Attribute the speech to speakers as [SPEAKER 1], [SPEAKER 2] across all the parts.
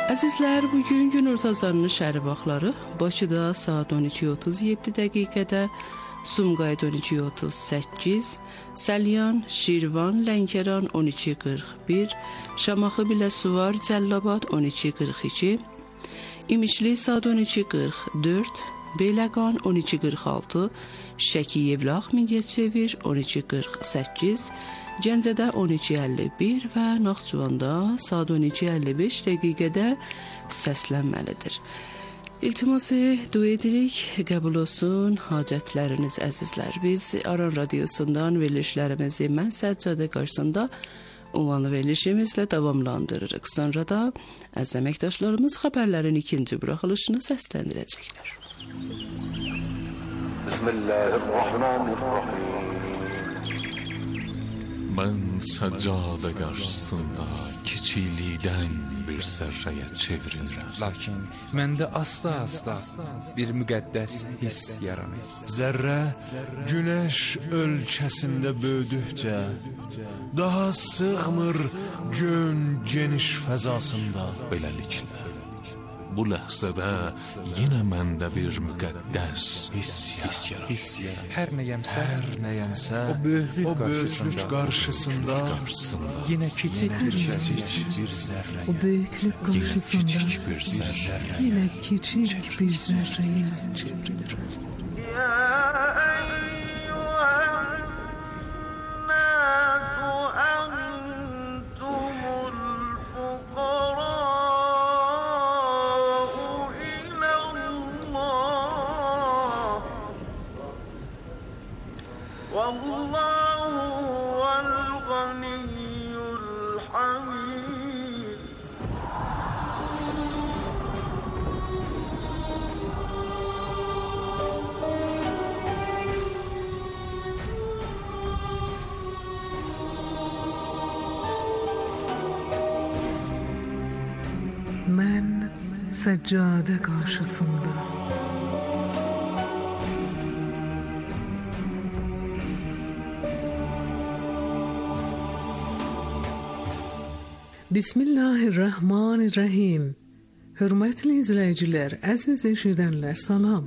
[SPEAKER 1] Əzizlər, bugün günorta azanının şəhəri vaxtları Bakıda saat 12:37 dəqiqədə, Sumqayıt 12:38, Səlyan, Şirvan, Lənkəran 12:41, Şamaxı, Biləsuvar, Cəllabad 12:42, İmişli saat 12:44, Beyləqan 12:46, Şəki, Yevlax, Mingəçevir 12:48, Gəncədə 12:51 və Naxçıvanda saat 12:55 dəqiqədə səslənməlidir. İltiması dua edirik, qəbul olsun hacətləriniz əzizlər. Biz Aran Radiosundan verilişlərimizi Mən Səccadə qarşısında ünvanlı verilişimizlə davamlandırırıq. Sonra da əziz əməkdaşlarımız xəbərlərin ikinci buraxılışını səsləndirəcəklər.
[SPEAKER 2] Bismillahirrahmanirrahim.
[SPEAKER 3] Mən səccadə qarşısında kiçiklikdən bir zərrəyə çevrilirəm.
[SPEAKER 4] Lakin məndə asta-asta bir müqəddəs hiss yaranır.
[SPEAKER 5] Zərrə günəş ölkəsində böyüdükcə daha sığmır gön geniş fəzasında.
[SPEAKER 3] Beləliklə, bu ləhzədə yenə məndə bir müqəddəs hiss yaranır.
[SPEAKER 4] Hər nəyəmsə,
[SPEAKER 5] O böyüklük qarşısında
[SPEAKER 4] yenə kiçik bir
[SPEAKER 5] zərrə.
[SPEAKER 6] O böyüklük qarşısında yenə kiçik bir zərrəyə çevrilir. Mən səccadə qarşısında Bismillahirrahmanirrahim. Hörmətli izləyicilər, əziz eşidənlər, salam.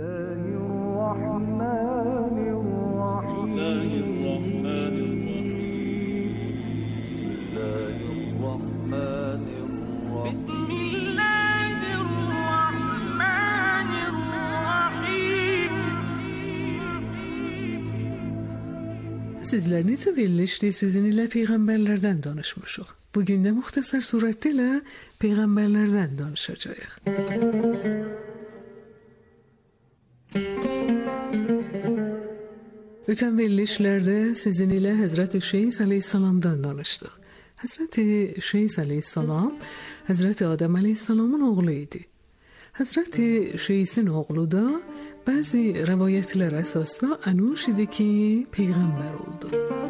[SPEAKER 6] Sizlər necə verilişdir, sizin ilə peyğəmbərlərdən danışmışıq. Bugün də müxtəsər surətdə ilə peyğəmbərlərdən danışacağıq. Ötən verilişlərdə sizin ilə Həzrəti Şeys əleyhissalamdan danışdıq. Həzrəti Şeys əleyhissalam, Həzrəti Adəm əleyhissalamın oğlu idi. Həzrəti Şeysin oğlu da bəzi rəvayətlər əsasda Ənuş idi ki, peyğəmbər oldu.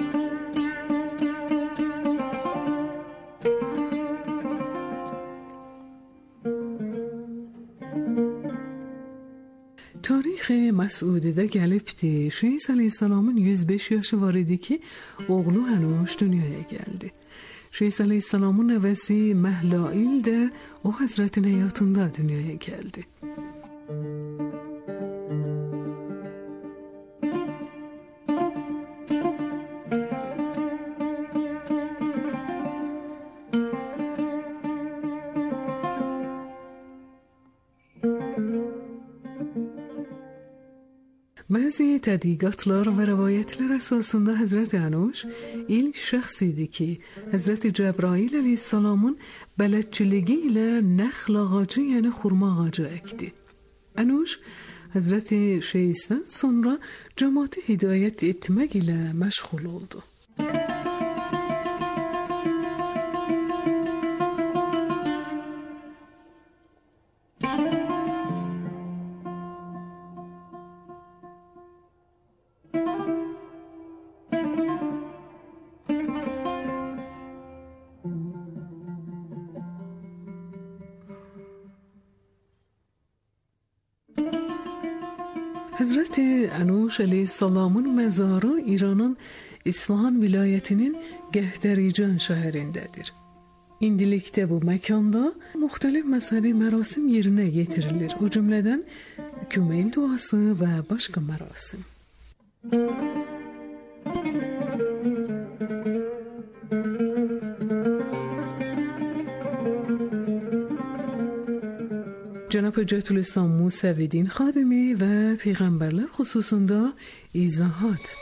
[SPEAKER 6] Tarix Məsudidə gəlibdi, Şeys əleyhissalamın 105 yaşı var idi ki, oğlu Ənuş dünyaya gəldi. Şeys əleyhissalamın nəvəsi Məhlail də o həzrətin həyatında dünyaya gəldi. Bəzi tədqiqatlar və rəvayətlər əsasında Həzrət Ənuş ilk şəxs idi ki, Həzrət Cəbrail əleyhissalamın bələdçiliyi ilə nəxl ağacı, yəni xurma ağacı əkdi. Ənuş Həzrət Şeysdən sonra cəmaatı hidayət etmək ilə məşğul oldu. Həzrəti Ənuş əleyhissalamın məzarı İranın İsfahan vilayətinin Gəhtərican şəhərindədir. İndilikdə bu məkanda müxtəlif məzhəbi mərasim yerinə yetirilir. O cümlədən köməl duası və başqa mərasim. Cənab Hüccətülislam Musəviddin Xadimi və Peyğəmbərlər xüsusunda izahat.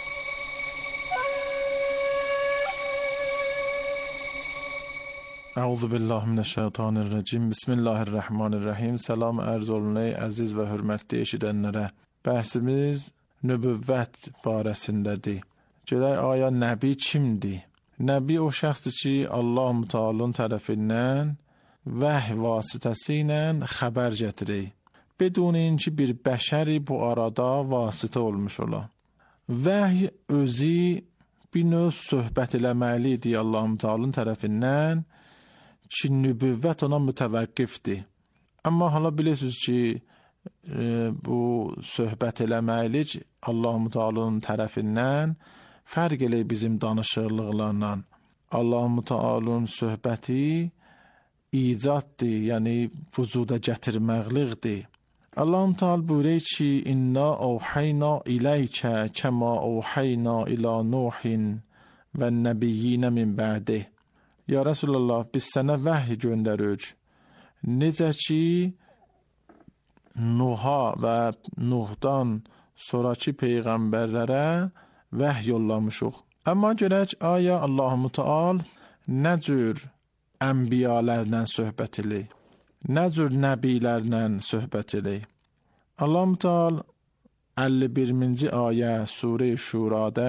[SPEAKER 5] Əuzu billahi mineşşeytanirracim. Bismillahirrahmanirrahim. Salam ərz olunay əziz və hörmətli eşidənlərə. Bəhsimiz nübüvvət barəsindədir. Görək aya nəbi kimdir? Nəbi o şəxsdir ki, Allah Mütəallanın tərəfindən vəhy vasitəsilə xəbər gətirir. Bedun ki bir bəşəri bu arada vasitə olmuş ola. Vəhy özü bir növ söhbət eləməlidir Allah Mütəallanın tərəfindən ki nübüvvət ona mütəvəqqifdir. Amma hala bilirsiniz ki bu söhbət eləməlik Allah Mütəallanın tərəfindən fərq elə bizim danışıqlıqlarla. Allah Mütəallanın söhbəti icaddır, yəni vücuda gətirməkliqdir. Allah Mütəal buyurur ki inna awhayna ileykə kəma awhayna ila Nuhin və nəbiyyinə min ba'dih. Ya Resulallah, biz sənə vəhy göndəririk. Necə ki Nuha və Nuhdan sonraki peyğəmbərlərə vəhy yollamışıq. Amma görək aya Allah Mütəal nə cür ənbiyalərlə söhbət eləyir, nə cür nəbilərlə söhbət eləyir. Allah Mütəal 51-ci ayə Surə-i Şurada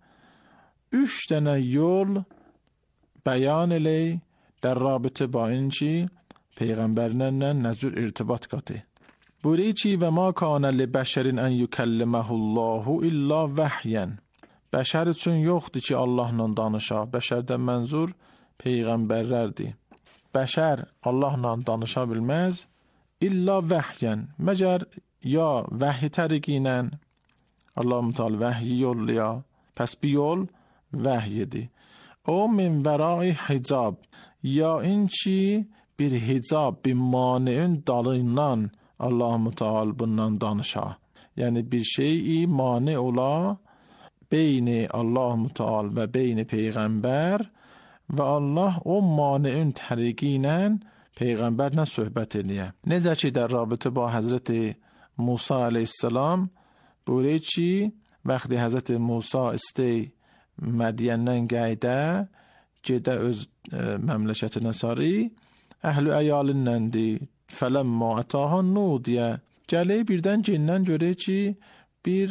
[SPEAKER 5] 3 dənə yol bəyan eləyir در رابطه با اینچی پیغمبرنن نزور ارتباط کاته بوری چی و ما کان لبشر ان یکلمه الله الا وحیا بشر چون yoxdur ki Allahla danışa. Bəşərdən mənzur peyğəmbərlərdir. Bəşər Allahla danışa bilməz illa vəhyan. Məgər ya vəhy təriqi ilə Allah Mütəal vəhyi yolluya. Pəs bir yol vəhyidir. O min vərai hicab. Ya inçi bir hicab, bir mani'ün dalından Allah Mütəal bundan danışa. Yəni bir şeyi mani ola beyni Allah Mütəal və beyni Peyğəmbər və Allah o mani'ün təriqi ilə Peyğəmbərlə söhbət edir. Necə ki در رابطه با حضرت موسی علیه السلام buyurur ki vəxti Həzrət Musa istəy Mədiyəndən qayda gedə öz məmləkətinə sarı əhl-i əyalindəndir. Fələmmə ətaha nudiyə gəlir birdən cindən görür ki bir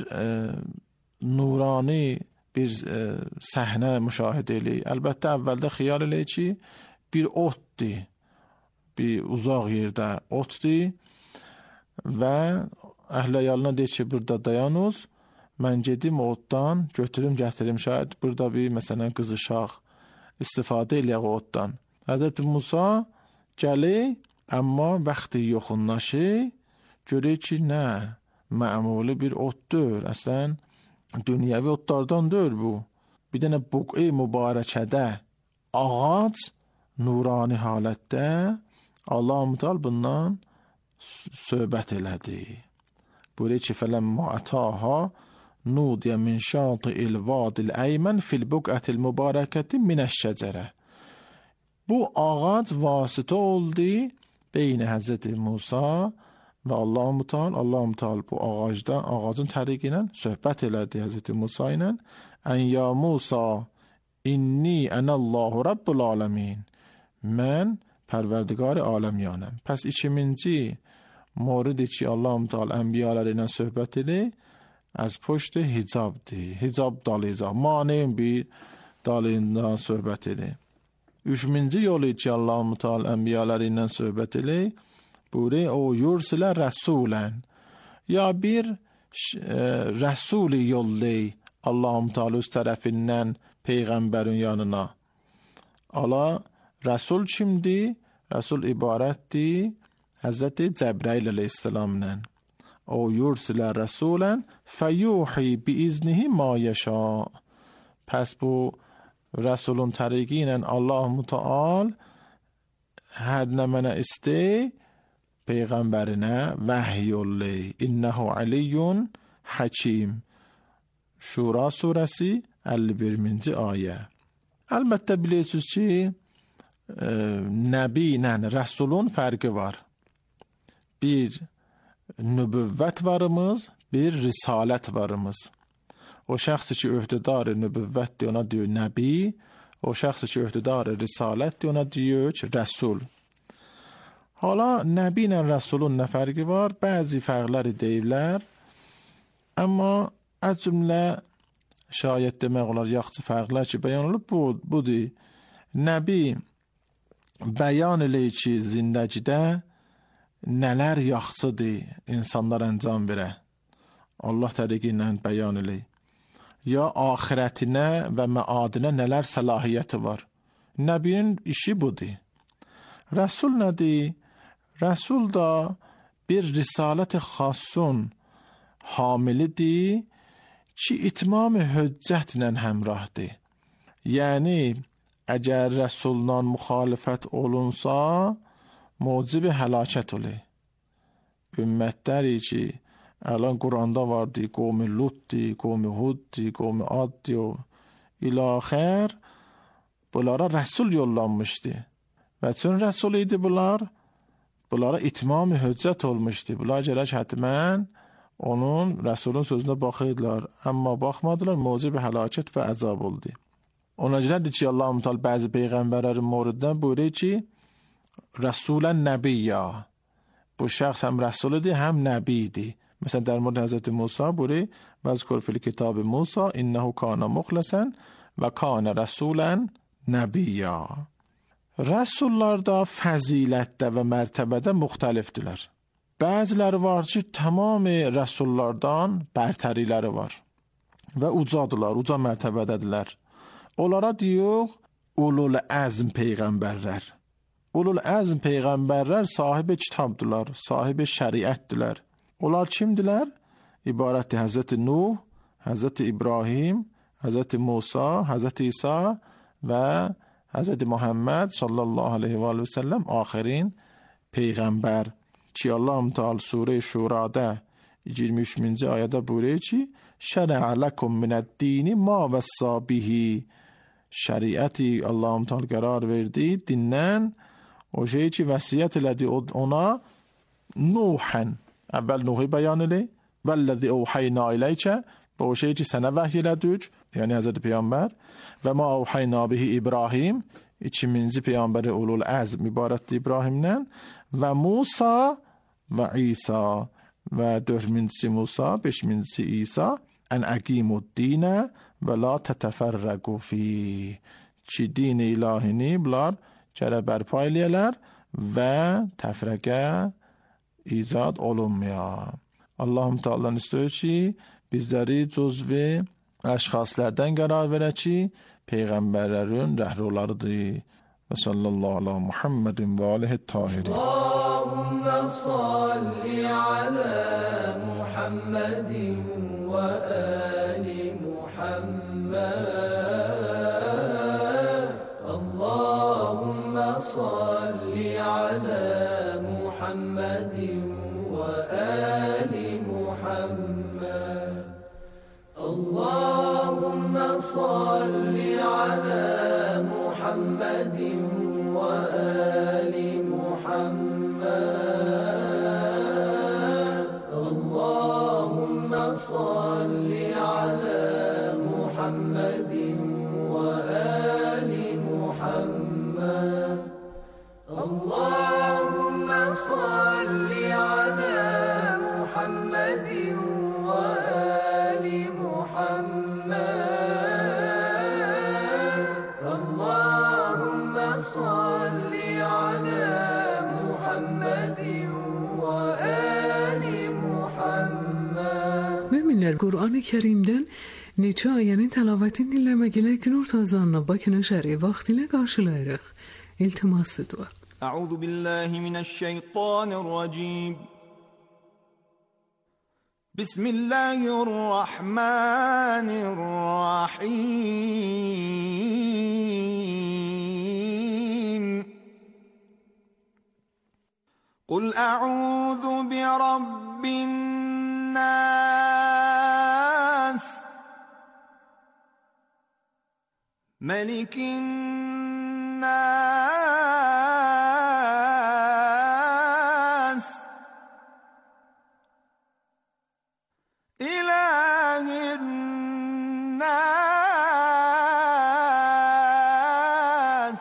[SPEAKER 5] nurani bir səhnə müşahidə eləyir. Əlbəttə əvvəldə xiyal eləyir ki bir otdur, bir uzaq yerdə otdur və əhl-i əyalına deyir ki burada dayanız, mən gedim otdan götürüm gətirim, şayad burada bir məsələn qızışaq istifadə eləyək otdan. Həzrət Musa gəlir, amma vaxtı yoxunlaşır, görür ki nə, məmuli bir otdur, əslən dünyəvi otlardan deyil bu. Bir dənə buqi mübarəkədə ağac nurani halətdə Allah Mütəal bundan söhbət elədi. Buyurur ki fələmmə ətaha nudiyə min şati'il vadil əymən fil buqətil mübarəkəti minəşşəcərə. Bu ağac vasitə oldu beyni Həzrət Musa və Allah Mütəal. Allah Mütəal bu ağacın təriqi ilə söhbət elədi Həzrət Musa ilə. Ən ya Musa inni ənəllahu Rabbul aləmin. Mən pərverdigar aləmyanəm. Pəs 2-ci moridi ki Allah Mütəal ənbiyaları ilə söhbət edir az puşt hicabdir. Hicab dalıca maneyn bir dalından söhbət edir. 3-ci yolu ki Allah Mütəal ənbiyaları ilə söhbət edir buyurur o yursilə rəsulən. Ya bir rəsuli yollayır Allah Mütəal öz tərəfindən Peyğəmbərin yanına. Ala rəsul kimdir? Rəsul ibarətdir Həzrət Cəbrail əleyhissalamla. O yursilə rəsulən fəyuhi biiznihi ma yəşa. Pəs bu rəsulun təriqi ilə Allah Mütəal her ne mene iste peygamberine vahiy yollay. İnnehu aliyyun hakim. Şura suresi 51. aye. Elbette biliyorsunuz ki Nəbi ilə Rəsulun fərqi var. Bir nübüvvət varımız, bir risalət varımız. O şəxs ki öhdədarı nübüvvətdir, ona diyor Nəbi. O şəxs ki öhdədarı risalətdir, ona diyor ki Rəsul. Hala Nəbi ilə Rəsulun nə fərqi var? Bəzi fərqləri deyirlər. Amma az cümlə şayət demək olar yaxşı fərqlər ki bəyan olub budur. Nəbi bəyan eləyir ki, zindəgidə nələr yaxşıdır insanlar əncam verə. Allah təriqi ilə bəyan eləyir. Ya axirətinə və məadinə nələr səlahiyyəti var. Nəbinin işi budur. Rəsul nədir? Rəsul da bir risalət xasun hamilidir ki, itmam hüccətlə həmrahdır. Yəni, əgər Rəsuldan müxalifət olunsa, mucib həlakət olur. Ümmətləri ki, əlan Quranda vardır, qovmi Lutdir, qovmi Huddir, qovmi Addir, ilaxər, bunlara Rəsul yollanmışdı. Və çün Rəsul idi bunlara itmam hüccət olmuşdu. Bunlar gələk hətmən onun, Rəsulun sözünə baxırdılar. Amma baxmadılar, mucib həlakət və əzab oldu. Ona görədir ki, Allah-u Teala bəzi peyğəmbərlərin mövriddən buyurur ki, Rəsulən Nəbiyyə. Bu şəxs həm Rəsulidir, həm Nəbidir. Məsələn, در مورد حضرت موسی buyurur, vəzkur fil kitab Musa, innehu kana muxləsən və kana rəsulən nəbiyyə. Rəsullarda fəzilətdə və mərtəbədə müxtəlifdirlər. Bəziləri var ki, tamamı rəsullardan bərtəriləri var və ucadılar, uca mərtəbədədirlər. Onlara diyor, ulul əzm peyğəmbərlər. Ulul əzm peyğəmbərlər sahibi kitabdılar, sahibi şəriətdilər. Onlar kimdilər? İbarətdir Həzrəti Nuh, Həzrəti İbrahim, Həzrəti Musa, Həzrəti İsa və Həzrəti Muhammed sallallahu aleyhi və səlləm axirin peyğəmbər. Ki Allah-u Teala Surə-i Şurada 23-cü ayədə buyurur ki, şərə ləkum minəd-dini ma vəssa bihi. Şəriəti Allah-u Teala qərar verdi, dindən o şey ki, vəsiyyət elədi ona Nuhən. Əvvəl Nuhi bəyan eləyir. Vəlləzi əvhəynə iləykə. Bu o şey ki, sənə vəhy elədik, yəni Həzrəti Peyğəmbər. Və ma əvhəynə bihi İbrahim. 2-ci Peyğəmbəri ulul əzm ibarətdir İbrahimdən. Və Musa və İsa. Və 4-cisi Musa, 5-cisi İsa. Ən əqimud dinə və la tətəfərrəqu fi. Ki din-i ilahini bunlar gərək bərpa eləyələr və təfrəqə icad olunmuyor. Allah-u Teala'dan istiyor ki bizləri cüzvi əşxaslərdən qərar verək ki peyğəmbərlərin rəhrularıdır. Və sallallahu ala Muhammedin və alihi tahirin. Allahümme salli ala Muhammedin və ali Muhammed. Allahümme salli ala Muhammedin وآل محمد اللهم صل على محمد وآل محمد اللهم صل على محمد وآل محمد اللهم صل على محمد وآل محمد اللهم صل على محمد وآل محمد.
[SPEAKER 6] Müminler Kur'an-ı Kerim'den neçə ayənin təlavətini dinləmək ilə gün ortazanına Bakına şəri vaxtilə qarşılayırıq. İltiması dua.
[SPEAKER 2] Əuzu billahi minəşşeytanirracim. Bismillahirrahmanirrahim. قل أعوذ برب الناس ملك الناس إله الناس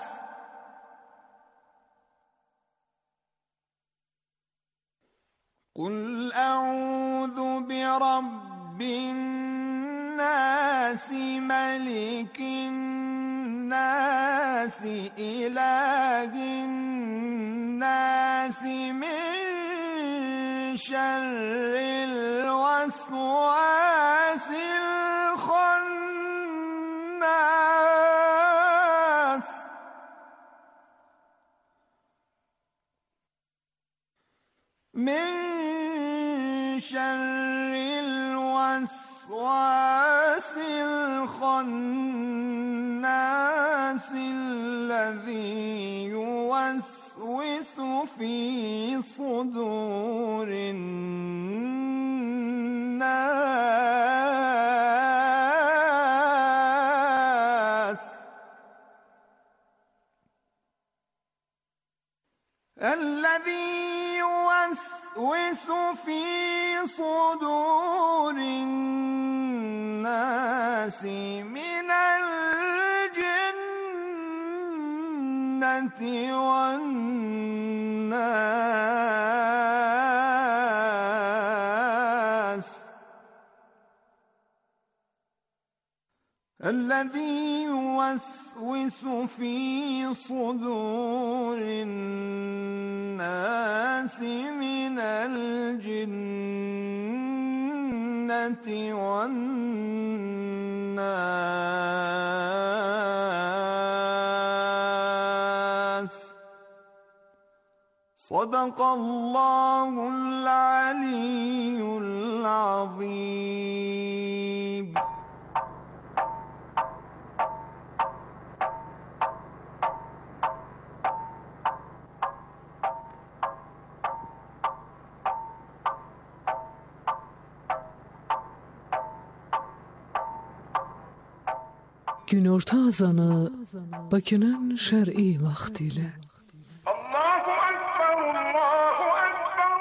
[SPEAKER 2] قل أعوذ برب الناس ملك الناس إله الناس من شر الوسواس الخناس من شر الوسواس الخناس الذي يوسوس في صدور الناس الذي يوسوس في صدور الناس من الجنة والناس الذي يوسوس في صدور الناس من الجنة والناس صدق الله العلي العظيم.
[SPEAKER 6] Günorta azanı Bakı'nın şer'i vaktiyle.
[SPEAKER 7] Allahu Ekber, Allahu Ekber.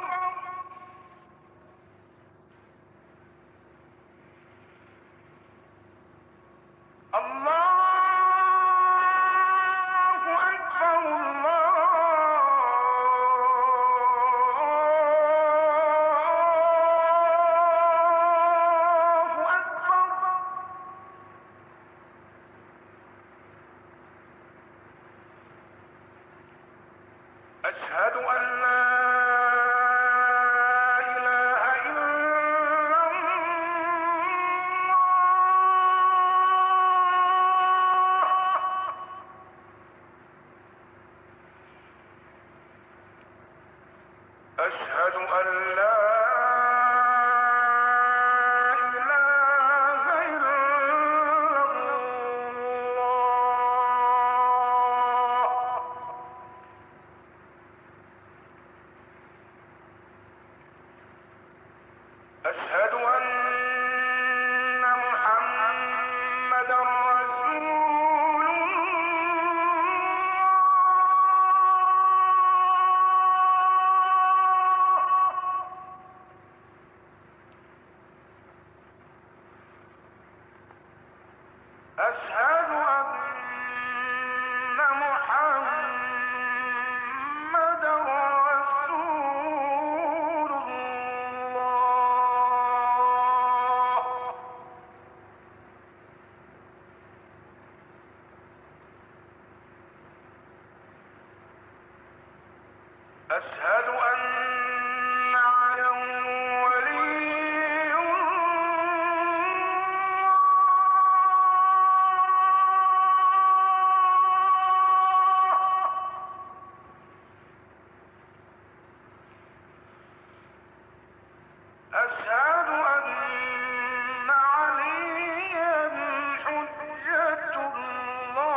[SPEAKER 7] Allahu Ekber, Allahu Ekber. أشهد أن لا إله إلا الله أشهد أن لا إله إلا الله أشهد أن محمدًا رسول الله أشهد أن محمدًا رسول الله أشهد أن عليا ولي أشهد أن عليا حجة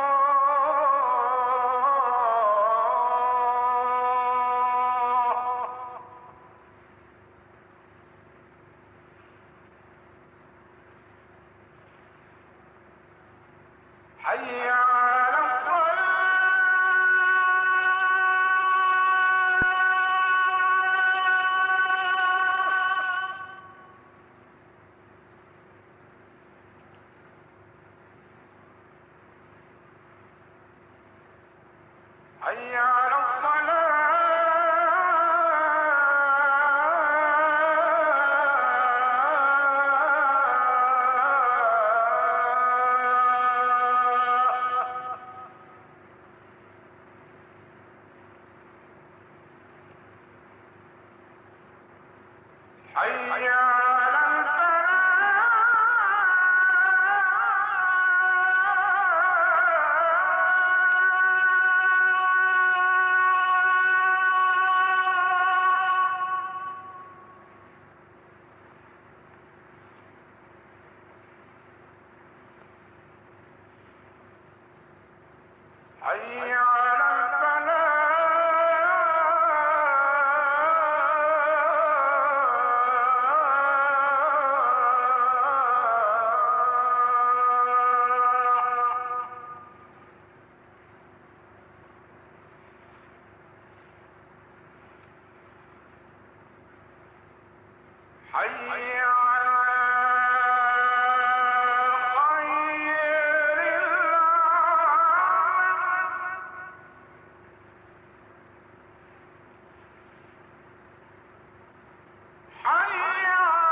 [SPEAKER 7] الله حي على حي على حي على حي على غير حي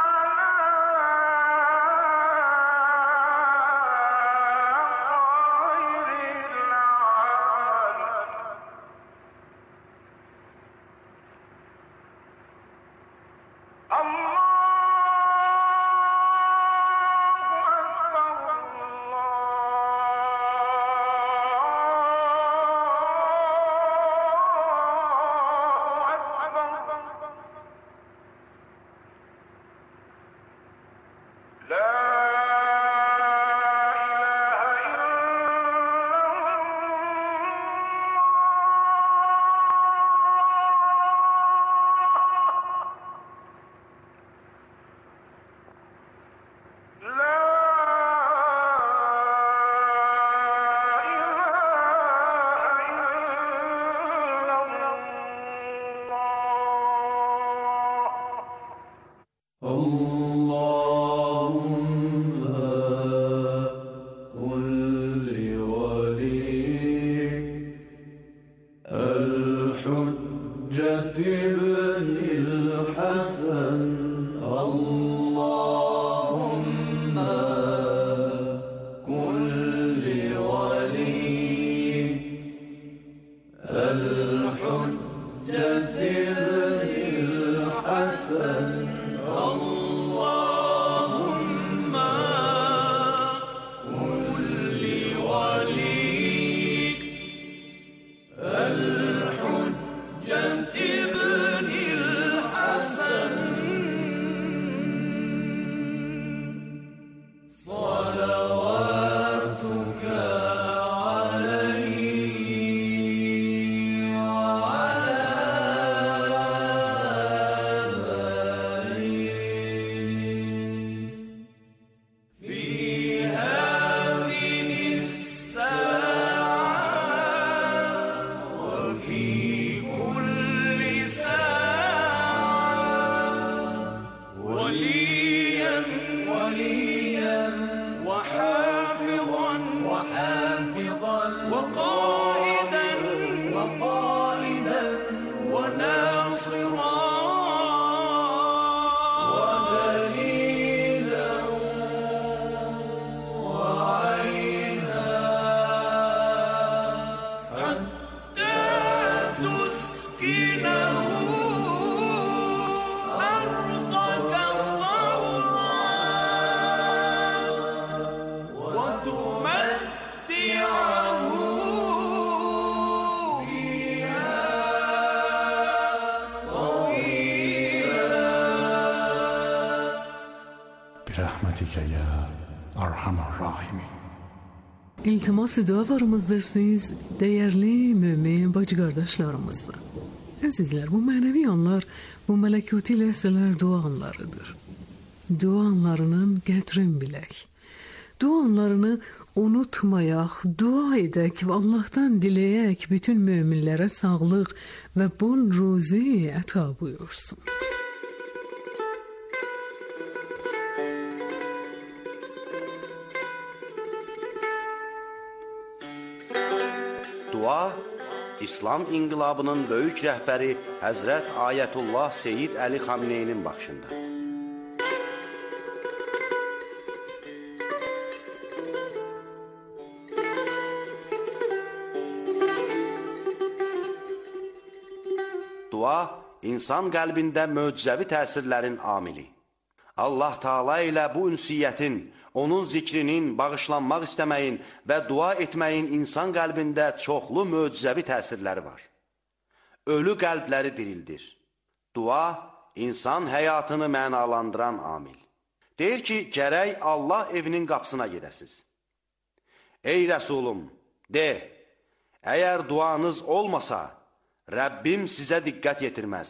[SPEAKER 8] برحمتك ya Erhamer Rahimin.
[SPEAKER 6] İltimas dua varımızdır siz değerli mümin bacı kardeşlerimizle. Azizler, bu manevi anlar, bu melekuti lehzeler dua anlarıdır. Dua anlarının qədrin bilək. Dua anlarını unutmayaq, dua edək və Allah'tan diləyək bütün müminlərə sağlıq və bol ruzi əta buyursun.
[SPEAKER 9] Dua İslam inqilabının böyük rəhbəri Həzrət Ayətullah Seyyid Əli Xamneynin baxışında. Dua, insan qəlbində möcüzəvi təsirlərin amili. Allah Taala ilə bu ünsiyyətin, onun zikrinin, bağışlanmaq istəməyin və dua etməyin insan qəlbində çoxlu möcüzəvi təsirləri var. Ölü qəlbləri dirildir. Dua, insan həyatını mənalandıran amil. Deyir ki, gərək Allah evinin qapısına gedəsiz. Ey Rəsulum, de, əgər duanız olmasa, Rəbbim sizə diqqət yetirməz.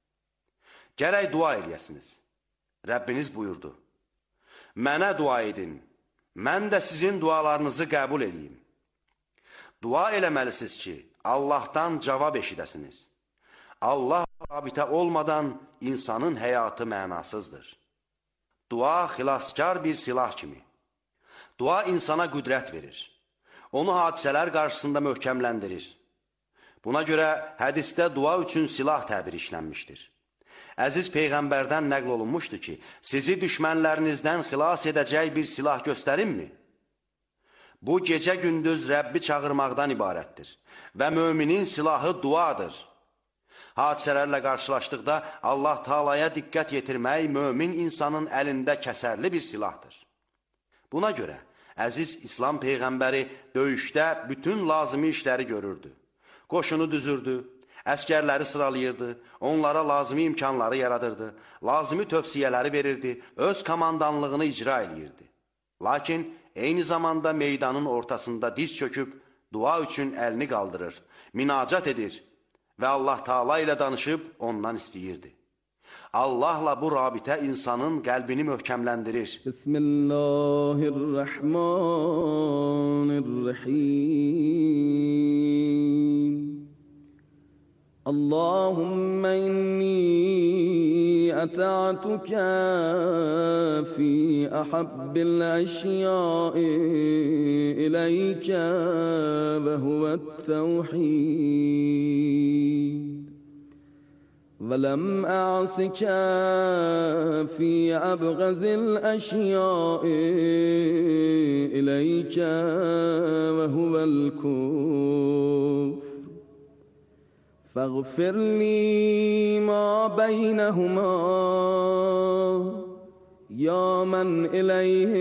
[SPEAKER 9] Gərək dua eləyəsiniz. Rəbbiniz buyurdu. Mənə dua edin, mən də sizin dualarınızı qəbul edeyim. Dua eləməlisiniz ki, Allahdan cavab eşidəsiniz. Allah rabitə olmadan insanın həyatı mənasızdır. Dua xilaskar bir silah kimi. Dua insana qüdrət verir. Onu hadisələr qarşısında möhkəmləndirir. Buna görə hədisdə dua üçün silah təbiri işlənmişdir. Əziz Peyğəmbərdən nəql olunmuşdur ki, sizi düşmənlərinizdən xilas edəcək bir silah göstərinmi? Bu, gecə-gündüz Rəbbi çağırmaqdan ibarətdir və müminin silahı duadır. Hadisələrlə qarşılaşdıqda Allah Taalaya diqqət yetirmək mömin insanın əlində kəsərli bir silahdır. Buna görə, əziz İslam Peyğəmbəri döyüşdə bütün lazımi işləri görürdü. Qoşunu düzürdü, əskərləri sıralayırdı, onlara lazımi imkanları yaradırdı, lazımi tövsiyələri verirdi, öz komandanlığını icra edirdi. Lakin eyni zamanda meydanın ortasında diz çöküb, dua üçün əlini qaldırır, münacat edir və Allah Taala ilə danışıb ondan istəyirdi. Allahla bu rabitə insanın qəlbini möhkəmləndirir. Bismillahirrahmanirrahim. اللهم إني أطعتك في أحب الأشياء إليك وهو التوحيد ولم أعصك في أبغض الأشياء إليك وهو الكفر فاغفر لي ما بينهما يا من إليه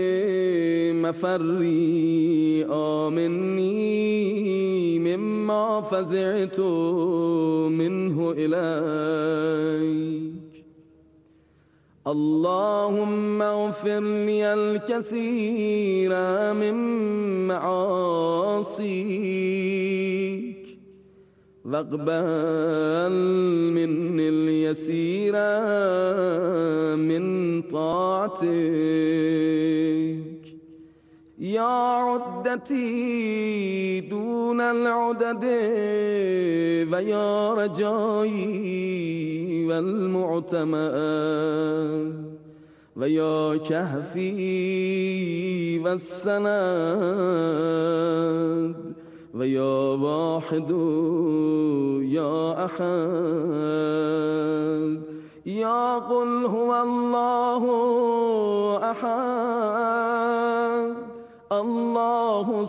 [SPEAKER 9] مفري آمني مما فزعت منه إليك اللهم اغفر لي الكثير من معاصيك واقبل مني اليسير من طاعتك يا عدتي دون العدد ويا رجائي والمعتمد ويا كهفي والسند ويا واحد يا أحد يا قل هو الله أحد الله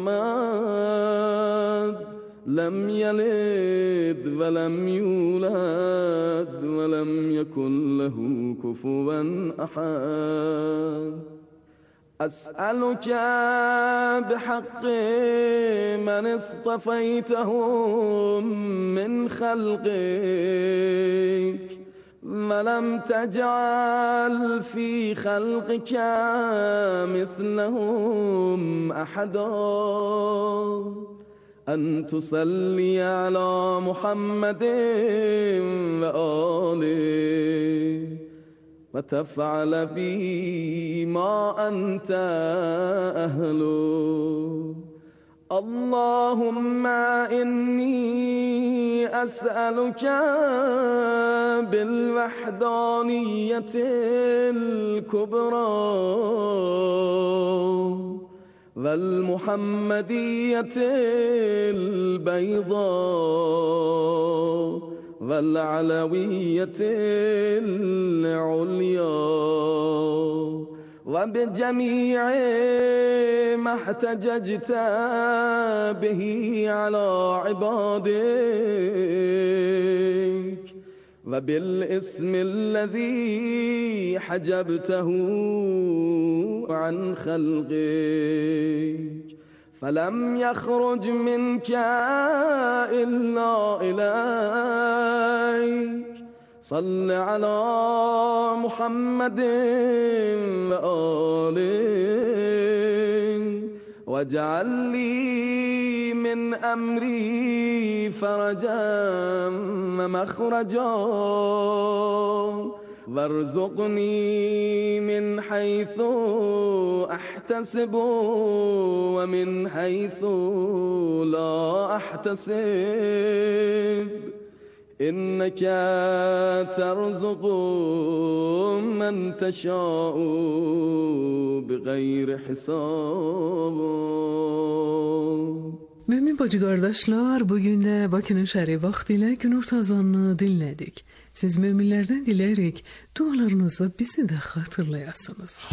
[SPEAKER 9] الصمد لم يلد ولم يولد ولم يكن له كفوا أحد أسألك بحق من اصطفيتهم من خلقك ولم تجعل في خلقك مثلهم أحدا أن تصلي على محمد وآله وتفعل بي ما أنت أهله اللهم إني أسألك بالوحدانية الكبرى
[SPEAKER 10] والمحمدية البيضاء والعلوية العليا وبجميع ما احتججت به على عبادك وبالاسم الذي حجبته عن خلقك فلم يخرج منك إلا إليك صل على محمد وآله واجعل لي من أمري فرجا ومخرجا وارزقني من حيث أحتسب ومن حيث لا أحتسب إنك ترزق من تشاء بغير حساب.
[SPEAKER 6] Mümin bacı qardaşlar, bugün də Bakının Şərif vaxtı ilə gün ortazanını dinlədik. Siz müminlərdən dilərik, dualarınızda bizi də xatırlayasınız.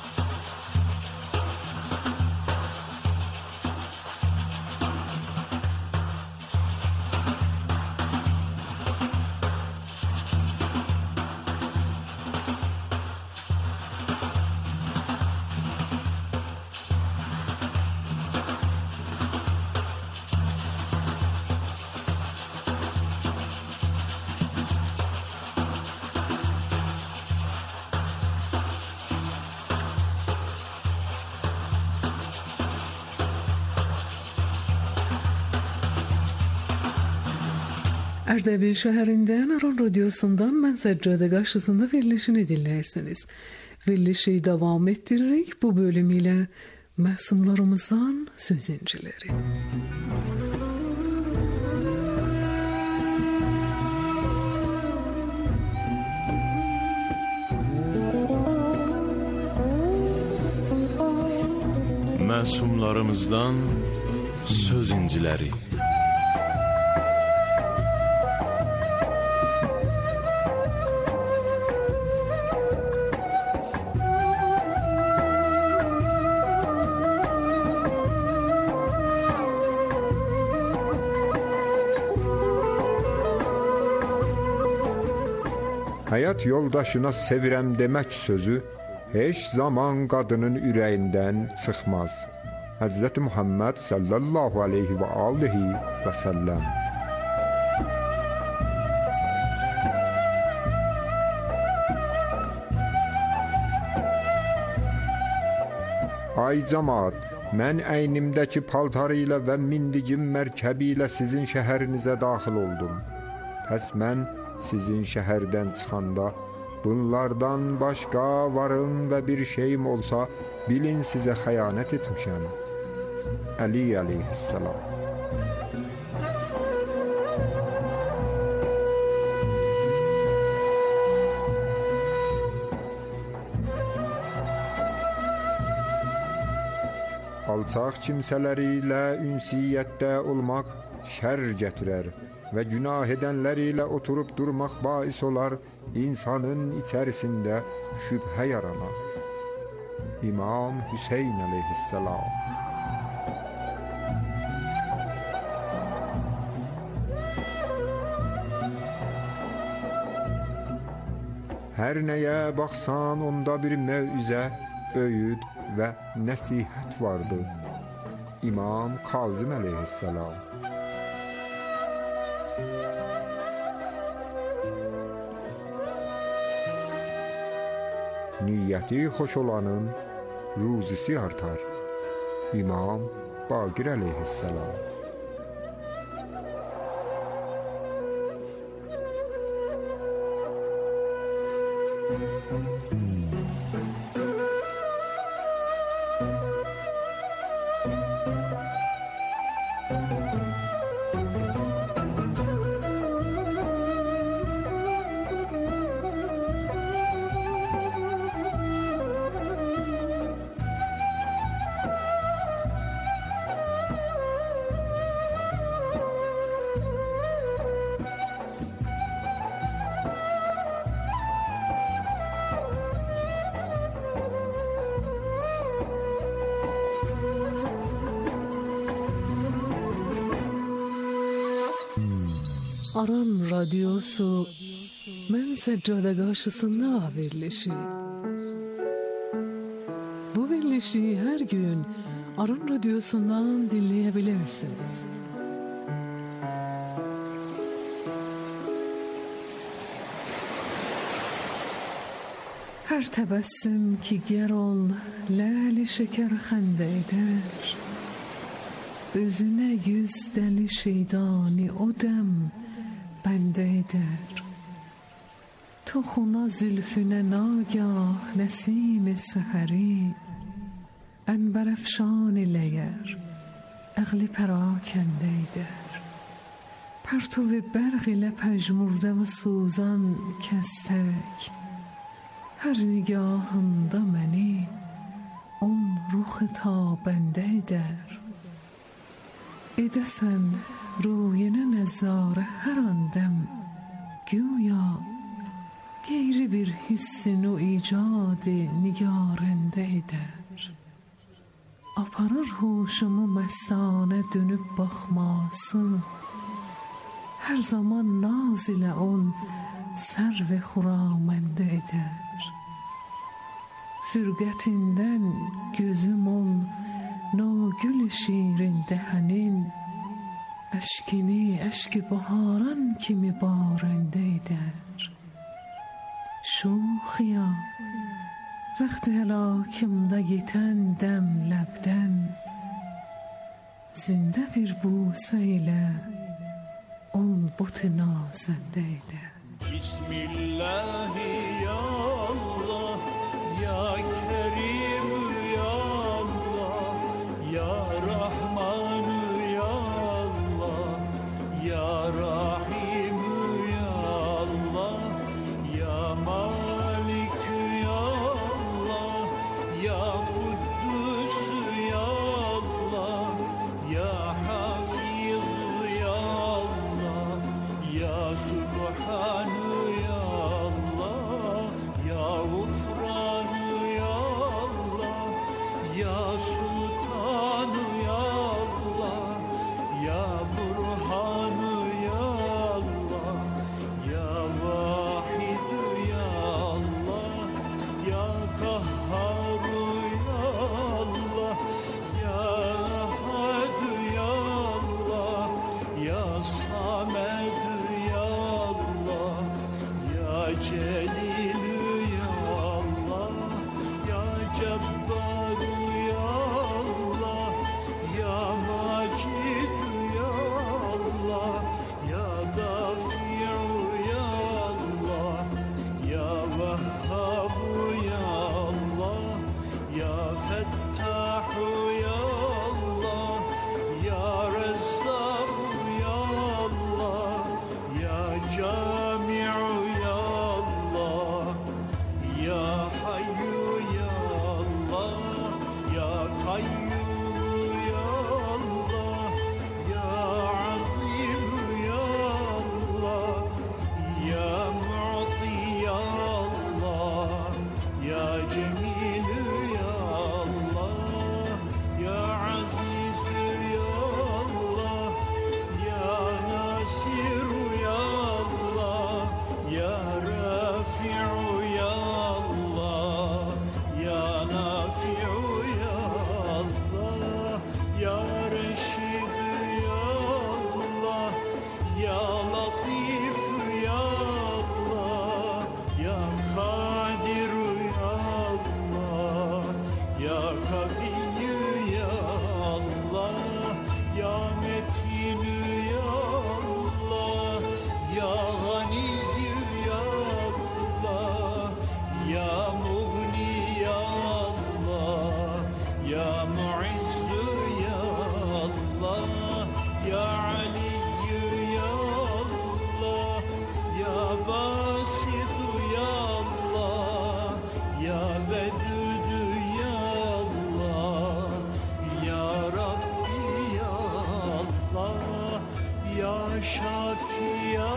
[SPEAKER 6] Ərdəbil şəhərindən Aran radiosundan mən Səccadə qarşısında verilişini dinlərsiniz. Verilişi davam etdiririk bu bölüm ilə məsumlarımızdan söz inciləri.
[SPEAKER 11] Məsumlarımızdan söz inciləri.
[SPEAKER 12] Həyat yoldaşına sevirəm demək sözü heç zaman qadının ürəyindən çıxmaz. Həzrəti Muhammed sallallahu aleyhi və aleyhi və səlləm. Ay camaat, mən əynimdəki paltarı ilə və mindigim mərkəbi ilə sizin şəhərinizə daxil oldum. Pəs mən sizin şəhərdən çıxanda bunlardan başqa varım və bir şeyim olsa bilin sizə xəyanət etmişəm. Əli əleyhissalam. Alçaq kimsələri ilə ünsiyyətdə olmaq şər gətirər və günah edənləri ilə oturub durmaq bais olar, insanın içərisində şübhə yaranar. İmam Hüseyn əleyhissalam. Hər nəyə baxsan onda bir mövizə, öyüd və nəsihət vardır. İmam Kazım əleyhissalam. Niyyəti xoş olanın ruzisi artar. İmam Baqir əleyhissalam.
[SPEAKER 6] Aran Radyosu Mən Səccada qarşısında verilişi. Bu verilişi her gün Aran Radyosu'ndan dinleyebilirsiniz. Her tebessüm ki gerol lali şeker xende eder, özüne yüz deli şeydani o dem bende eder. Toxuna zülfüne nagah nesim seheri, enberefşan leyer اغلی پراکنده ایدر. پرتو برق ile pejmurde ve suzan kestek, her nigahında meni on ruh tabende eder. Edesen ruyene nezare her andem, güya geyri bir hissin o icadı nigarende eder. Aparır huşumu mestane dönüp bakmasın, her zaman naz ile on serve huramende eder. Fürgetinden gözüm ol nagül şiirin dehenin, eşkini eşki baharan kimi barende eder. Şuxiya وقت هلاکمده یتن دم لبدن، زنده bir بوسیله اون بوت نازنده ایده.
[SPEAKER 13] Bismillah ya Allah, ya Kerim ya Allah, ya Rahman ya Allah, ya Rahim ya Allah, ya Malik ya Allah, ya Kuddus ya Allah, ya Hafiz ya Allah, ya Subhan ya Allah, ya Gufran ya Allah, ya Sultan ya Allah, ya Burhan ya Allah, ya Vahid ya Allah, ya Kahhar ya Allah, ya Ahad ya Allah, ya Samed ya Allah, ya Celil ya Allah, ya Cebbar ya Allah, ya Macid ya Allah, ya Dafi'u ya Allah, ya Vehhab ya Allah, ya Fettahu ya Allah, ya Rezzaq ya Allah, ya Cami'u ya Allah, ya Hayyu ya Allah, ya Kayyum ya Allah, ya Azim ya Allah, ya Mu'ti ya Allah, ya Cemil ya Allah, ya Aziz ya Allah, ya Nasir ya Allah, ya Rafi'u ya Allah, ya Nafi'u ya Allah, ya Reşid ya Allah, ya Latif ya Allah, ya Kadir ya Allah, ya Kaviyyü ya Allah, ya Metin ya Allah, ya Ganiyyü ya Allah, ya Mughni ya Allah, ya Mu'izzü ya Allah, ya Aliyyü ya Allah, ya Basitu ya Allah, ya Vedudü ya Allah, ya Rabbi ya Allah, ya Şafi ya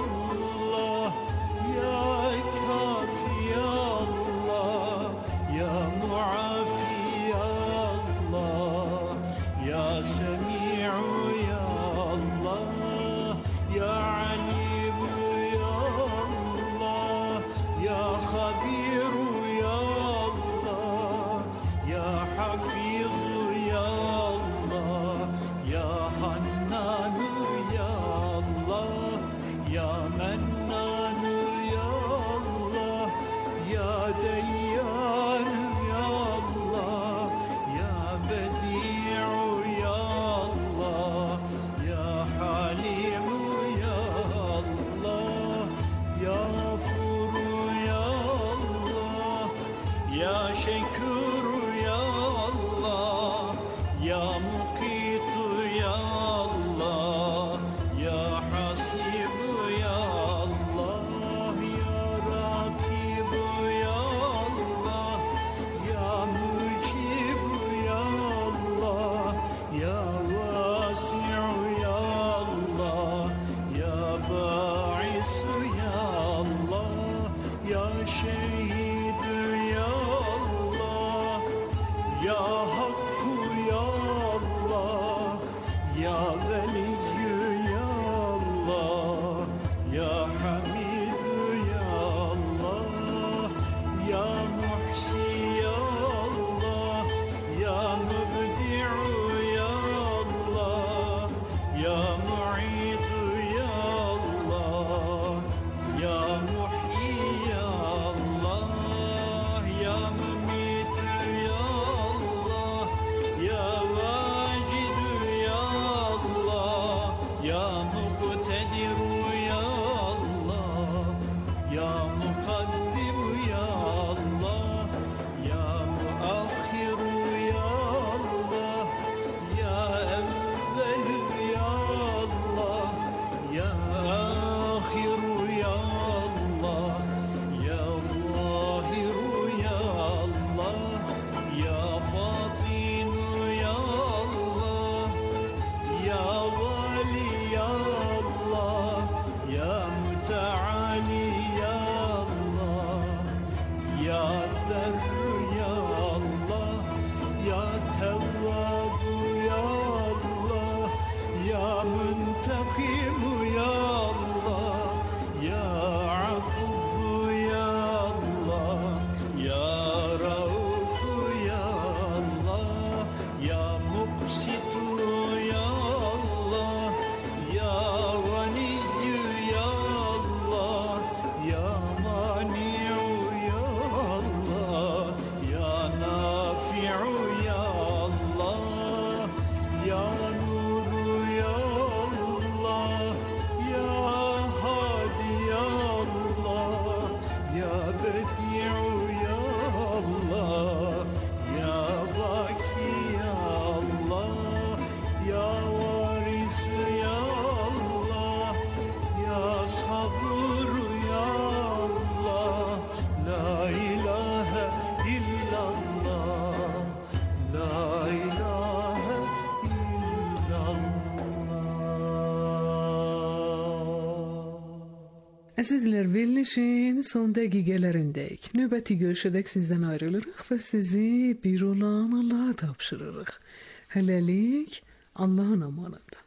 [SPEAKER 13] Allah, ya Kafi ya Allah, ya Muafi ya Allah, ya Semi'u ya Allah, ya Ali Ya Şekûr ya Allah, ya Mukît ya Allah, ya Hasib ya Allah, ya Rakib ya Allah, ya Mucib ya Allah, ya Vasi' ya Allah, ya Ba'is ya Allah, ya Şehid ya Allah, ya Hakku ya Allah, ya Veli ya Allah, ya Hamid ya Allah, ya Muhsi ya Allah, ya Mubdi' ya Allah, ya Mu'id ya Allah, ya Muhyi ya Allah, ya Mumit ya Allah, ya Vacid ya Allah, ya Muqtedir ya Allah, ya Mukaddim ya Allah, ya Muakhir ya Allah, ya Evvel ya Allah, ya Akhir ya Allah, ya Zahir ya Allah, ya Batin ya Allah, ya Wali ya Allah, ya Muta'ali ya Allah, ya Ber ya Allah, ya Tevvab ya Allah, ya Muntakim ya Allah, ya Afuv ya Allah, ya Rauf ya Allah, ya Muqsit ya Allah, ya Gani ya Allah, ya Mani ya Allah, ya Nafi ya Allah, ya Nur ya Allah, ya Hadi ya Allah, ya Bedi ya Allah, ya Baki ya Allah, ya Varis ya Allah, ya Sabur ya Allah, la ilahe illallah, la ilahe illallah.
[SPEAKER 6] Əzizlər, verilişin son dəqiqələrindəyik. Növbəti görüşədək sizdən ayrılırıq və sizi bir olan Allah'a tapşırırıq. Hələlik Allahın amanında.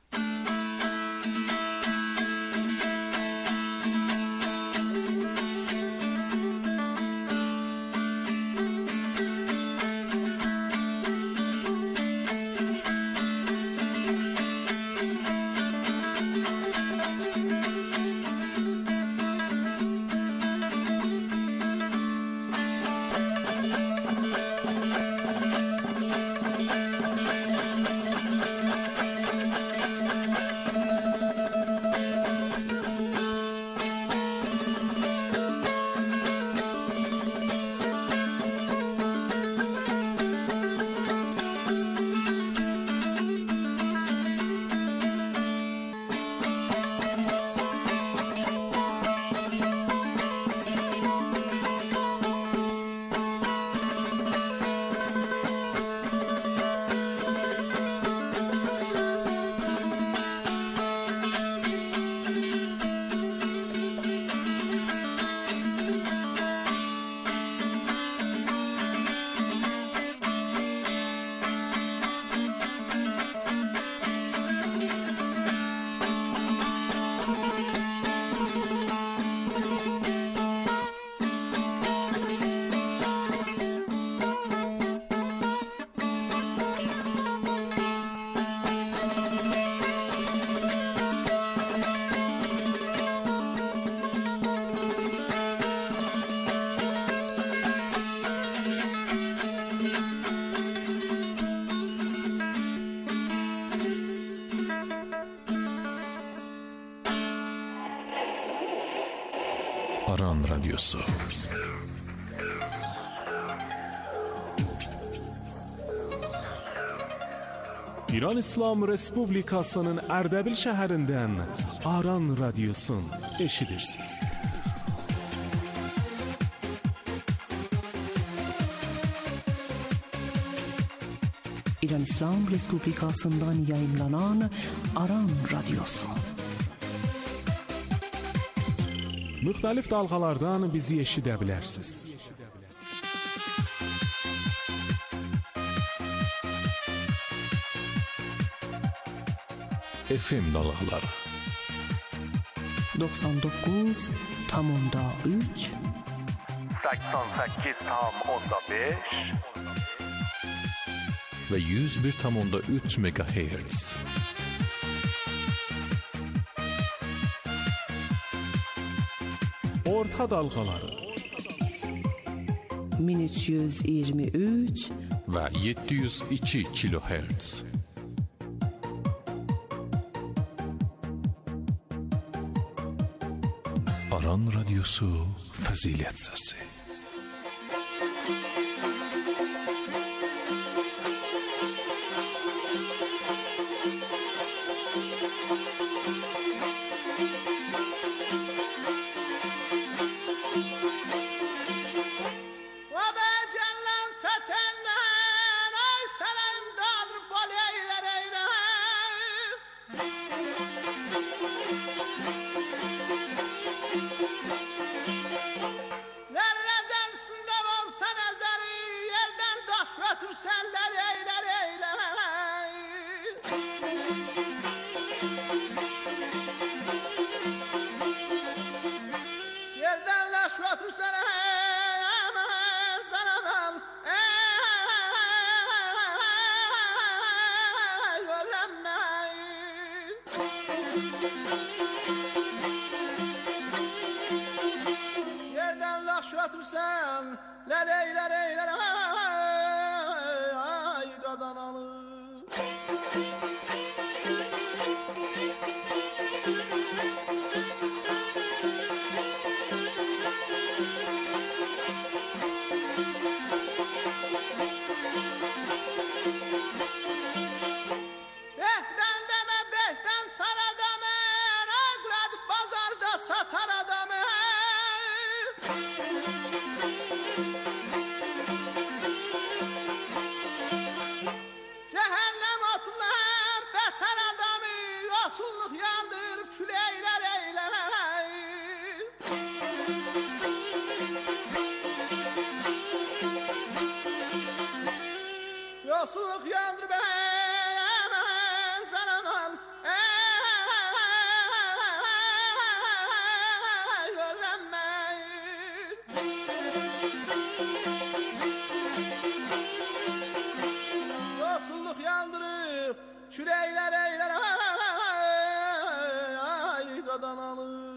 [SPEAKER 3] Aran Radyosu.
[SPEAKER 14] İran İslam Respublikasının Ərdəbil şəhərindən Aran Radyosun eşidirsiniz.
[SPEAKER 1] İran İslam Respublikasından yayınlanan Aran Radyosu.
[SPEAKER 14] Müxtəlif dalğalardan bizi eşidə bilərsiniz.
[SPEAKER 3] FM dalgaları
[SPEAKER 1] 99,3
[SPEAKER 7] 88,5
[SPEAKER 3] ve 101,3 MHz.
[SPEAKER 14] Orta dalgaları
[SPEAKER 1] 1323
[SPEAKER 3] ve 702 kHz. Aran Radyosu Fazilet Sesi.
[SPEAKER 15] Yerden laş atırsan leleyler ay kadanalı. Behten deme behten tar adamı, aglad pazarda satar adamı. Cehennem otundan beter adamı, yosunluk yandırıp küleyler eyler. Yosunluk yandırıp hemen zaraman öğrenmeyin. Yosunluk yandırıp küleyler eyler ay kadanalı.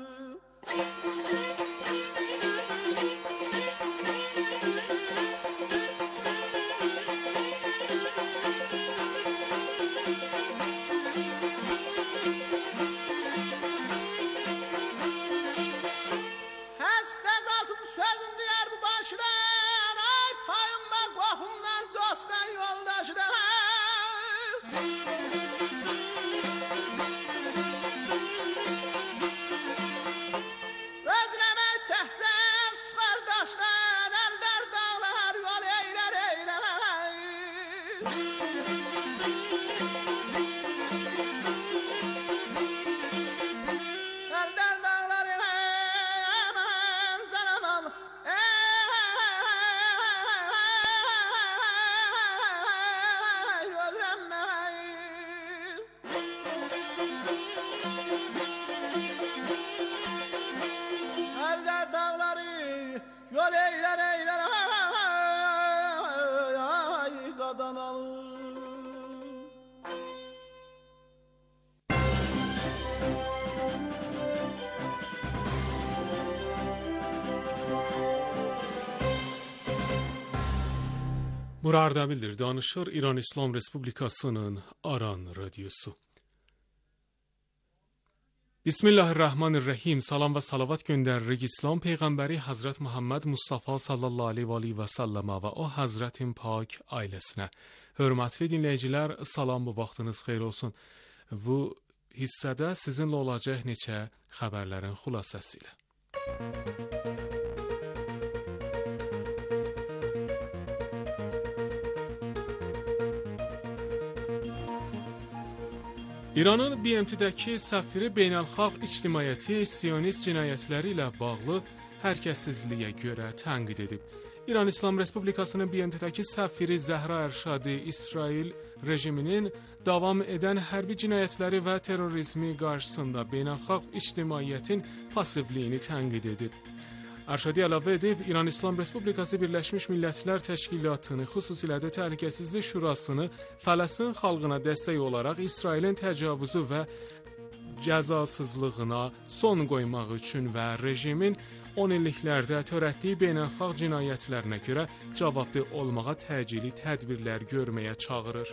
[SPEAKER 15] Hasta Kasım sözün duyar bu baştan, ay payınma kohumdan dostdan yoldaşdan. Özleme çəksən sus qardaşdan, əllər dağlar yol eylər eylər. Əllər dağlar hemen zaramal öğrenmeyin. Əllər dağları yol eylər eylər ay qadanalı.
[SPEAKER 14] Burada bildir danışır İran İslam Respublikasının Aran Radyosu. Bismillahirrahmanirrahim. Salam ve salavat gönderirik İslam Peyğəmbəri Hazret Muhammed Mustafa sallallahu aleyhi ve sellem ve o Hazretin pak ailesine Hörmətli dinləyicilər, salam, bu vaxtınız xeyir olsun. Bu hissədə sizinlə olacaq neçə xəbərlərin xülasəsi ilə. İranın BMT-dəki səfiri beynəlxalq ictimaiyyəti siyonist cinayətləri ilə bağlı hərkəssizliyə görə tənqid edib. İran İslam Respublikasının BMT-dəki səfiri Zəhra Ərşadi İsrail rejiminin davam edən hərbi cinayətləri və terrorizmi qarşısında beynəlxalq ictimaiyyətin passivliyini tənqid edib. Ərşadi əlavə edib, İran İslam Respublikası Birləşmiş Millətlər Təşkilatını, xüsusilə də Təhlükəsizlik Şurasını Fələstin xalqına dəstək olaraq İsrailin təcavüzü və cəzasızlığına son qoymaq üçün və rejimin 10 illiklərdə törətdiyi beynəlxalq cinayətlərinə görə cavabdeh olmağa təcili tədbirlər görməyə çağırır.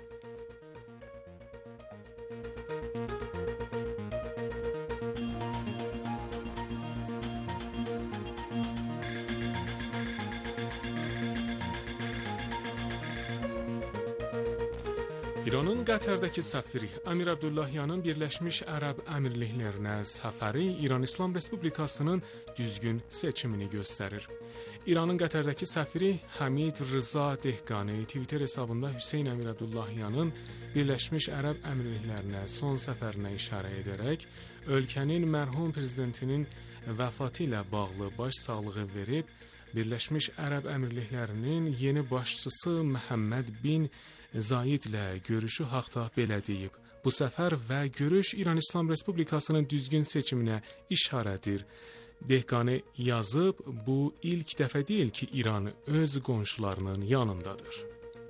[SPEAKER 14] İranın Qətərdəki səfiri Əmir Abdullahyanın Birləşmiş Ərəb Əmirliklərinə səfəri İran İslam Respublikasının düzgün seçimini göstərir. İranın Qətərdəki səfiri Həmid Rıza Dehqani Twitter hesabında Hüseyn Əmir Abdullahyanın Birləşmiş Ərəb Əmirliklərinə son səfərinə işarə edərək, ölkənin mərhum prezidentinin vəfatı ilə bağlı başsağlığı verib, Birləşmiş Ərəb Əmirliklərinin yeni başçısı Məhəmməd bin Zayidlə görüşü haqda belə deyib. Bu səfər və görüş İran İslam Respublikasının düzgün seçiminə işarədir. Dehqani yazıb, bu ilk dəfə deyil ki, İran öz qonşularının yanındadır.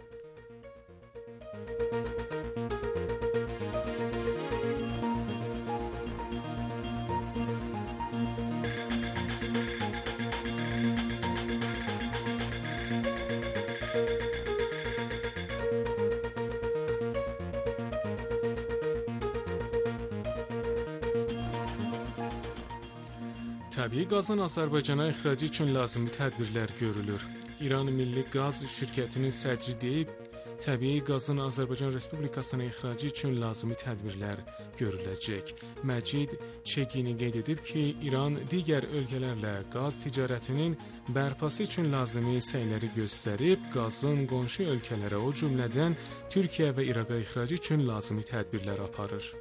[SPEAKER 14] Təbii qazın Azərbaycana ixracı üçün lazımi tədbirlər görülür. İran Milli Qaz şirkətinin sədri deyib, təbii qazın Azərbaycan Respublikasına ixracı üçün lazımi tədbirlər görüləcək. Məcid Çegini qeyd edib ki, İran digər ölkələrlə qaz ticarətinin bərpası üçün lazımi səyləri göstərib, qazın qonşu ölkələrə, o cümlədən Türkiyə və İraqa ixracı üçün lazımi tədbirlər aparır.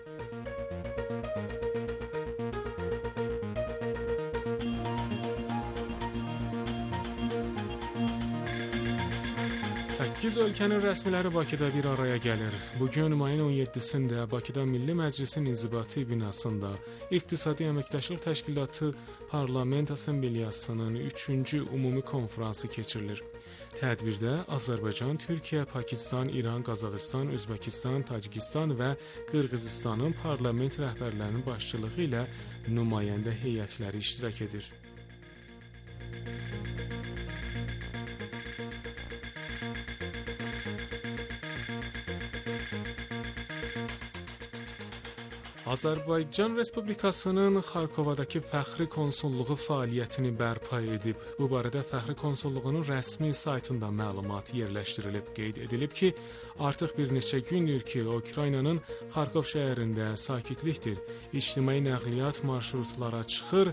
[SPEAKER 14] Səkiz ölkənin rəsmiləri Bakıda bir araya gəlir. Bugün mayın 17-sində Bakıda Milli Məclisin İnzibati binasında İqtisadi Əməkdaşlıq Təşkilatı Parlament Assambleyasının 3-cü ümumi konfransı keçirilir. Tədbirdə Azərbaycan, Türkiyə, Pakistan, İran, Qazaxıstan, Özbəkistan, Tacikistan və Qırğızıstanın parlament rəhbərlərinin başçılığı ilə nümayəndə heyətləri iştirak edir. Azərbaycan Respublikasının Xarkovadakı fəxri konsulluğu fəaliyyətini bərpa edib. Bu barədə fəxri konsulluğunun rəsmi saytında məlumat yerləşdirilib. Qeyd edilib ki, artıq bir neçə gündür ki, Ukraynanın Xarkov şəhərində sakitlikdir. İctimai nəqliyyat marşrutlara çıxır,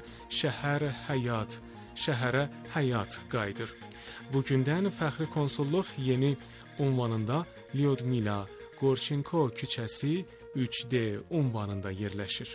[SPEAKER 14] şəhərə həyat qayıdır. Bugündən fəxri konsulluq yeni ünvanında Lyudmila Qorchenko küçəsi 3D ünvanında yerləşir.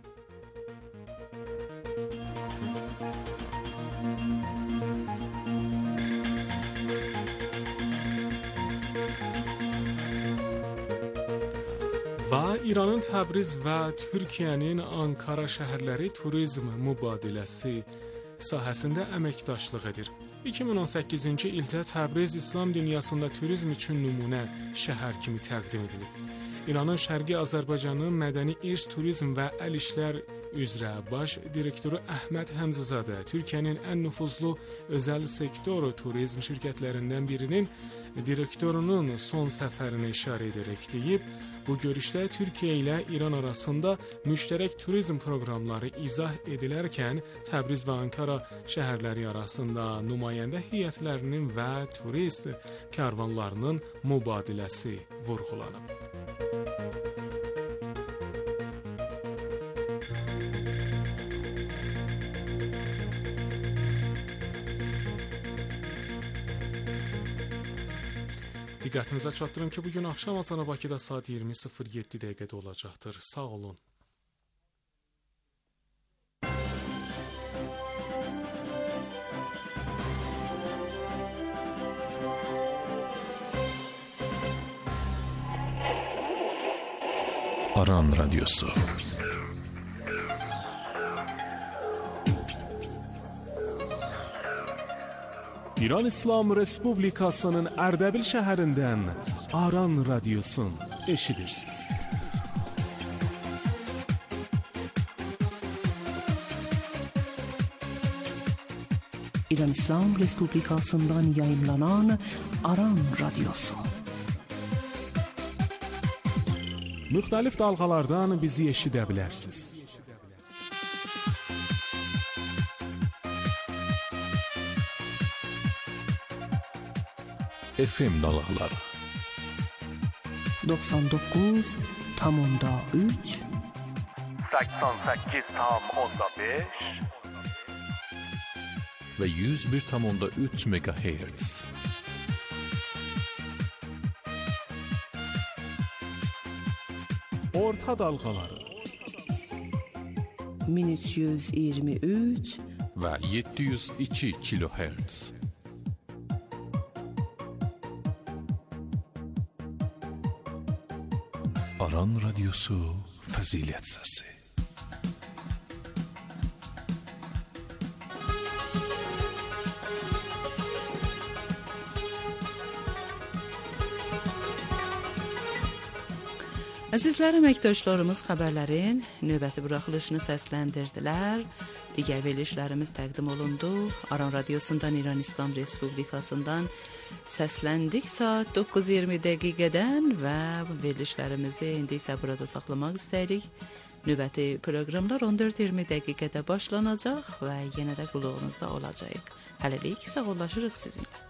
[SPEAKER 14] Və İranın Təbriz və Türkiyənin Ankara şəhərləri turizm mübadiləsi sahəsində əməkdaşlıq edir. 2018-ci ildə Təbriz İslam dünyasında turizm üçün nümunə şəhər kimi təqdim edilib. İranın Şərqi Azərbaycanın Mədəni İrs Turizm və Əl İşlər üzrə baş direktoru Əhməd Həmzəzadə Türkiyənin ən nüfuzlu özəl sektor turizm şirkətlərindən birinin direktorunun son səfərinə işarə edərək deyib, Bu görüşdə Türkiyə ilə İran arasında müştərək turizm proqramları izah edilərkən Təbriz və Ankara şəhərləri arasında nümayəndə heyətlərinin və turist karvanlarının mübadiləsi vurğulanıb. Diqqətinizə çatdırım ki, bugün axşam azanı Bakıda saat 20:07 dəqiqədə olacaqdır. Sağ olun.
[SPEAKER 3] Aran Radyosu.
[SPEAKER 14] İran İslam Respublikasının Ərdəbil şəhərindən Aran Radyosun eşidirsiniz.
[SPEAKER 1] İran İslam Respublikasından yayımlanan Aran Radyosu.
[SPEAKER 14] Müxtəlif dalğalardan bizi eşidə bilərsiniz.
[SPEAKER 3] FM dalğaları
[SPEAKER 1] 99.3
[SPEAKER 7] 88.5
[SPEAKER 3] və 101.3 MHz.
[SPEAKER 14] Orta dalğaları
[SPEAKER 1] 1323
[SPEAKER 3] və 702 kHz. Aran Radyosu Fəzilət Səsi.
[SPEAKER 16] Əzizlər, əməkdaşlarımız xəbərlərin növbəti buraxılışını səsləndirdilər. Digər verilişlərimiz təqdim olundu. Aran Radyosundan İran İslam Respublikasından səsləndik saat 9:20 dəqiqədən və verilişlərimizi indi isə burada saxlamaq istəyirik. Növbəti proqramlar 14:20 dəqiqədə başlanacaq və yenə də qulağınızda olacaq. Hələlik sağollaşırıq sizinlə.